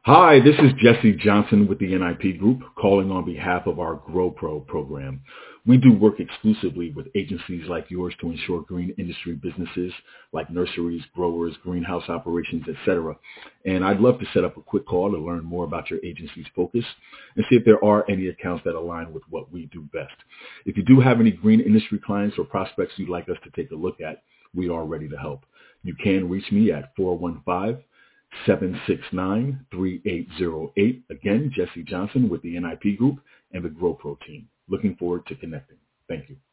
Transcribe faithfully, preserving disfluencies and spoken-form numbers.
Hi, this is Jesse Johnson with the N I P Group calling on behalf of our GrowPro program. We do work exclusively with agencies like yours to ensure green industry businesses like nurseries, growers, greenhouse operations, et cetera. And I'd love to set up a quick call to learn more about your agency's focus and see if there are any accounts that align with what we do best. If you do have any green industry clients or prospects you'd like us to take a look at, we are ready to help. You can reach me at four one five, seven six nine, three eight zero eight. Again, Jesse Johnson with the N I P Group and the GrowPro team. Looking forward to connecting. Thank you.